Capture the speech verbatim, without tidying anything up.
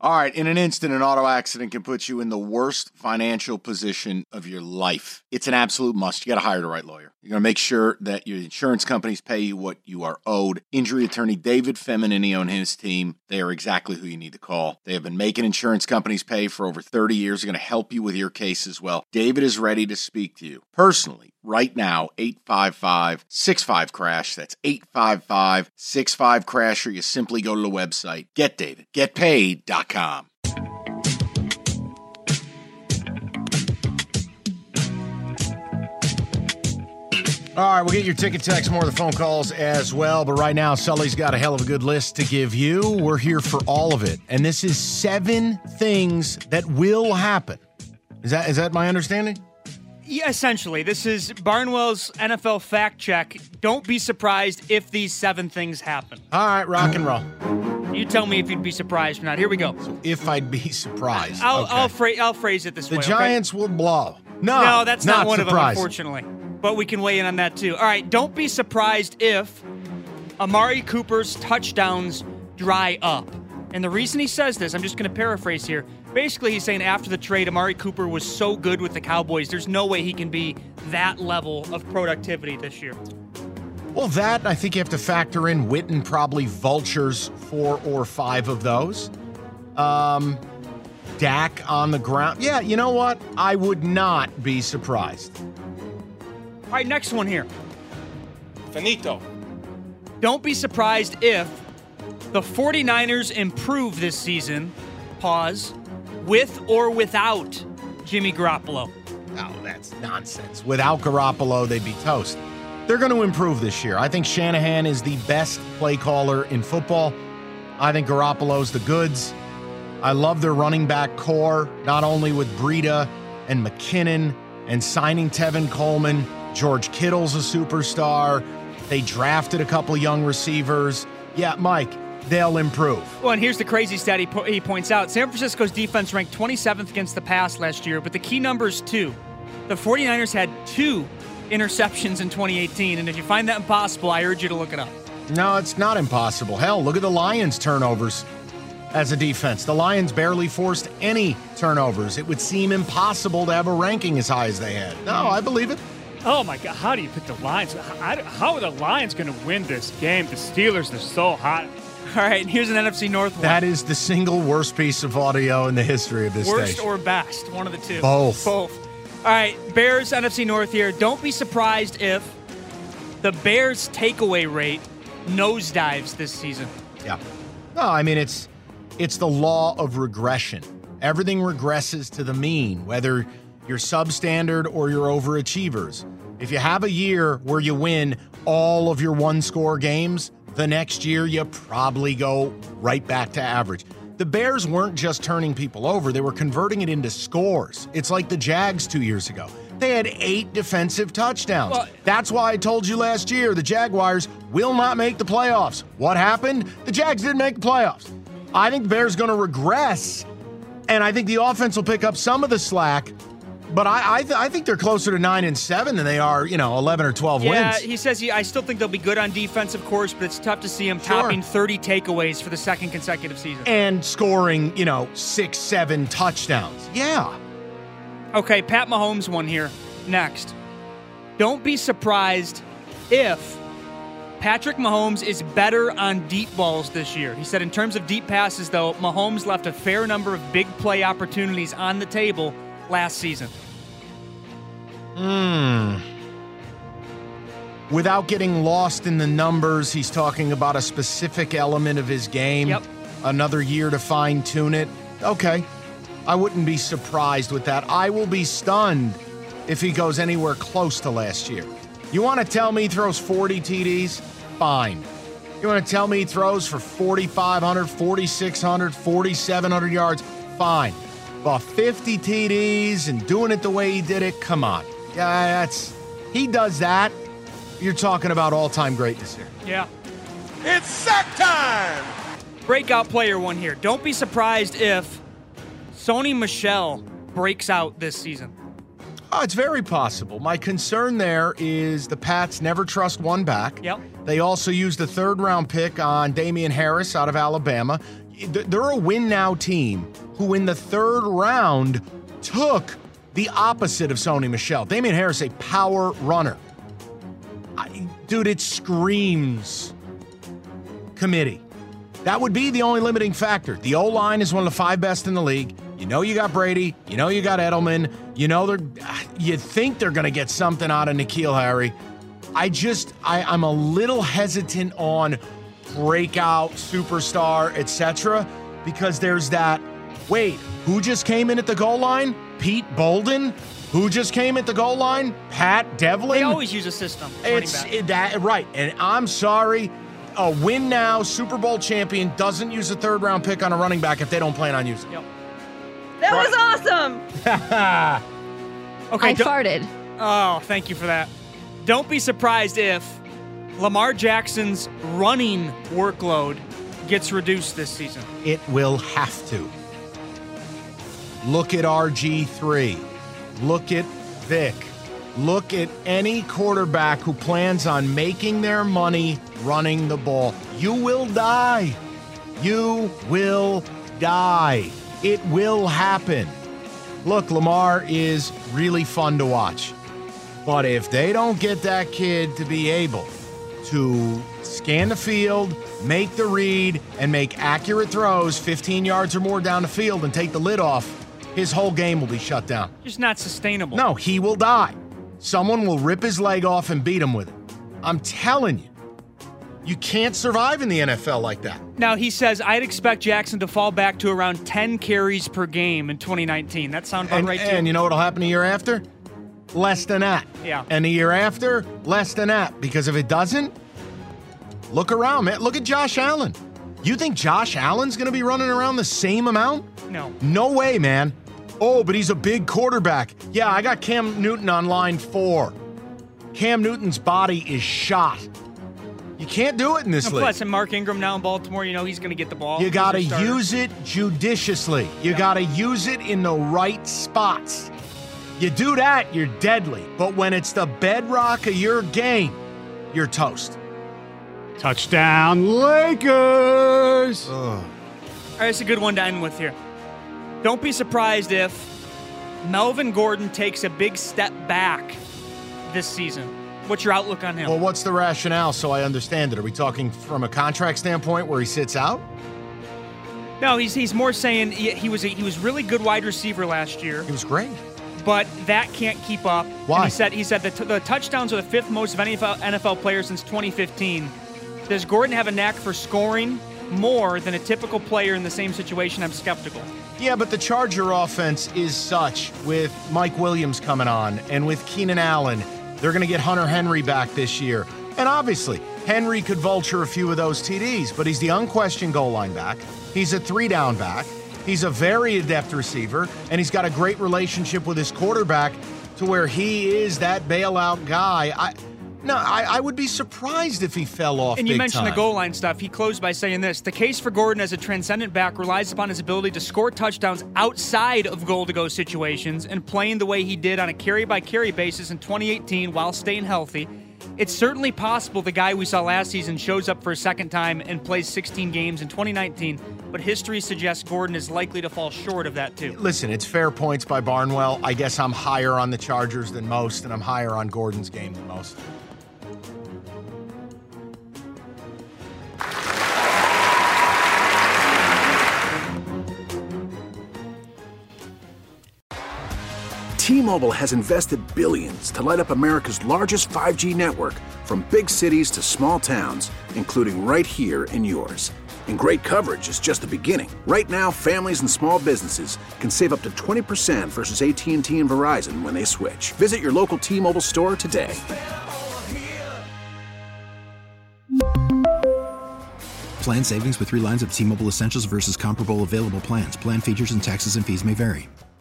All right, in an instant, an auto accident can put you in the worst financial position of your life. It's an absolute must. You got to hire the right lawyer. You're going to make sure that your insurance companies pay you what you are owed. Injury attorney David Feminini and his team, they are exactly who you need to call. They have been making insurance companies pay for over thirty years. They're going to help you with your case as well. David is ready to speak to you personally right now. eight five five, six five, crash. That's eight five five, six five, crash, or you simply go to the website get david get paid dot com. All right, we'll get your ticket text, more of the phone calls as well. But right now, Sully's got a hell of a good list to give you. We're here for all of it. And this is seven things that will happen. Is that is that my understanding? Yeah, essentially. This is Barnwell's N F L fact check. Don't be surprised if these seven things happen. All right, rock and roll. You tell me if you'd be surprised or not. Here we go. So if I'd be surprised. I'll, okay. I'll, fra- I'll phrase it this the way. The Giants okay? will blow. No, no, that's not, not one surprised. of them, unfortunately. But we can weigh in on that, too. All right, don't be surprised if Amari Cooper's touchdowns dry up. And the reason he says this, I'm just going to paraphrase here. Basically, he's saying after the trade, Amari Cooper was so good with the Cowboys, there's no way he can be that level of productivity this year. Well, that, I think you have to factor in Witten probably vultures four or five of those. Um, Dak on the ground. Yeah, you know what? I would not be surprised. All right, next one here. Finito. Don't be surprised if the 49ers improve this season, pause, with or without Jimmy Garoppolo. Oh, that's nonsense. Without Garoppolo, they'd be toast. They're going to improve this year. I think Shanahan is the best play caller in football. I think Garoppolo's the goods. I love their running back core, not only with Breida and McKinnon and signing Tevin Coleman. George Kittle's a superstar. They drafted a couple young receivers. Yeah, Mike, they'll improve. Well, and here's the crazy stat he, po- he points out. San Francisco's defense ranked twenty-seventh against the pass last year, but the key number is two. The 49ers had two interceptions in twenty eighteen, and if you find that impossible, I urge you to look it up. No, it's not impossible. Hell, look at the Lions' turnovers as a defense. The Lions barely forced any turnovers. It would seem impossible to have a ranking as high as they had. No, I believe it. Oh, my God. How do you pick the Lions? How, how are the Lions going to win this game? The Steelers, they're so hot. All right, and here's an N F C North one. That is the single worst piece of audio in the history of this Worst station. or best, one of the two. Both. Both. All right, Bears, N F C North here. Don't be surprised if the Bears' takeaway rate nosedives this season. Yeah. No, I mean, it's it's the law of regression. Everything regresses to the mean, whether you're substandard or you're overachievers. If you have a year where you win all of your one-score games, the next year you probably go right back to average. The Bears weren't just turning people over, they were converting it into scores. It's like the Jags two years ago. They had eight defensive touchdowns. Well, That's why I told you last year the Jaguars will not make the playoffs. What happened? The Jags didn't make the playoffs. I think the Bears are going to regress, and I think the offense will pick up some of the slack. But I I, th- I think they're closer to nine and seven than they are, you know, eleven or twelve yeah, wins. Yeah, he says he, I still think they'll be good on defense, of course, but it's tough to see him Sure. topping thirty takeaways for the second consecutive season. And scoring, you know, six, seven touchdowns. Yeah. Okay, Pat Mahomes one here. Next. Don't be surprised if Patrick Mahomes is better on deep balls this year. He said in terms of deep passes, though, Mahomes left a fair number of big play opportunities on the table last season. Hmm. Without getting lost in the numbers, he's talking about a specific element of his game. Yep. Another year to fine-tune it. Okay. I wouldn't be surprised with that. I will be stunned if he goes anywhere close to last year. You want to tell me he throws forty T Ds? Fine. You want to tell me he throws for forty-five hundred, forty-six hundred, forty-seven hundred yards? Fine. But fifty T Ds and doing it the way he did it? Come on. Yeah, that's he does that. You're talking about all-time greatness here. Yeah. It's sack time! Breakout player one here. Don't be surprised if Sony Michel breaks out this season. Oh, it's very possible. My concern there is the Pats never trust one back. Yep. They also used a third-round pick on Damian Harris out of Alabama. they're a win now team who in the third round took the opposite of Sony Michel. Damian Harris, a power runner. I, dude, it screams committee. That would be the only limiting factor. The O-line is one of the five best in the league. You know you got Brady. You know you got Edelman. You know they're. You think they're going to get something out of N'Keal Harry. I just, I, I'm a little hesitant on breakout, superstar, et cetera, because there's that, wait, who just came in at the goal line? Pete Bolden? Who just came at the goal line? Pat Devlin? They always use a system. It's it, that right, and I'm sorry, a win now Super Bowl champion doesn't use a third round pick on a running back if they don't plan on using it. Yep. That right. was awesome. Okay, I farted. Oh, thank you for that. Don't be surprised if Lamar Jackson's running workload gets reduced this season. It will have to. Look at R G three. Look at Vic. Look at any quarterback who plans on making their money running the ball. You will die. You will die. It will happen. Look, Lamar is really fun to watch. But if they don't get that kid to be able to scan the field, make the read, and make accurate throws fifteen yards or more down the field and take the lid off, his whole game will be shut down. Just not sustainable. No, he will die. Someone will rip his leg off and beat him with it. I'm telling you, you can't survive in the N F L like that. Now, he says, I'd expect Jackson to fall back to around ten carries per game in twenty nineteen. That sound about and, right, too? And you know what'll happen the year after? Less than that. Yeah. And the year after, less than that. Because if it doesn't, look around, man. Look at Josh Allen. You think Josh Allen's going to be running around the same amount? No. No way, man. Oh, but he's a big quarterback. Yeah, I got Cam Newton on line four. Cam Newton's body is shot. You can't do it in this and league. Plus, and Mark Ingram now in Baltimore, you know he's going to get the ball. You got to use it judiciously. You yeah. got to use it in the right spots. You do that, you're deadly. But when it's the bedrock of your game, you're toast. Touchdown, Lakers! Ugh. All right, it's a good one to end with here. Don't be surprised if Melvin Gordon takes a big step back this season. What's your outlook on him? Well, what's the rationale so I understand it? Are we talking from a contract standpoint where he sits out? No, he's he's more saying he, he was a, he was really good wide receiver last year. He was great. But that can't keep up. Why? And he said he said that t- the touchdowns are the fifth most of any N F L player since twenty fifteen. Does Gordon have a knack for scoring more than a typical player in the same situation? I'm skeptical. Yeah, but the Charger offense is such with Mike Williams coming on and with Keenan Allen. They're going to get Hunter Henry back this year. And obviously, Henry could vulture a few of those T Ds, but he's the unquestioned goal line back. He's a three-down back. He's a very adept receiver, and he's got a great relationship with his quarterback to where he is that bailout guy. I No, I, I would be surprised if he fell off And you big mentioned time. the goal line stuff. He closed by saying this: the case for Gordon as a transcendent back relies upon his ability to score touchdowns outside of goal-to-go situations and playing the way he did on a carry-by-carry basis in twenty eighteen while staying healthy. It's certainly possible the guy we saw last season shows up for a second time and plays sixteen games in twenty nineteen, but history suggests Gordon is likely to fall short of that too. Listen, it's fair points by Barnwell. I guess I'm higher on the Chargers than most, and I'm higher on Gordon's game than most. T-Mobile has invested billions to light up America's largest five G network, from big cities to small towns, including right here in yours. And great coverage is just the beginning. Right now, families and small businesses can save up to twenty percent versus A T and T and Verizon when they switch. Visit your local T-Mobile store today. Plan savings with three lines of T-Mobile Essentials versus comparable available plans. Plan features and taxes and fees may vary.